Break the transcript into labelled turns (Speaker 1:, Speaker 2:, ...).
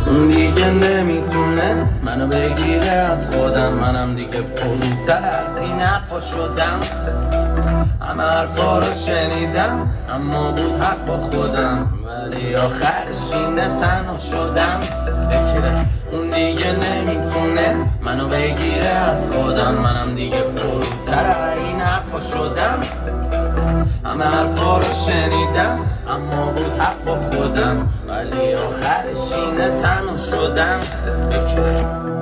Speaker 1: اون دیگه نمیتونه منو بگیره از خودم، منم دیگه پروتر از این حرفا شدم. همه حرفا رو شنیدم اما بود حق با خودم، ولی آخرش اینه تنها شدم. بکره اون دیگه نمیتونه منو بگیره از خودم، منم دیگه پروتر از این حرفا شدم. همه حرفا رو شنیدم اما بود حق با خودم، ولی آخرش اینه تنها شدم. بکره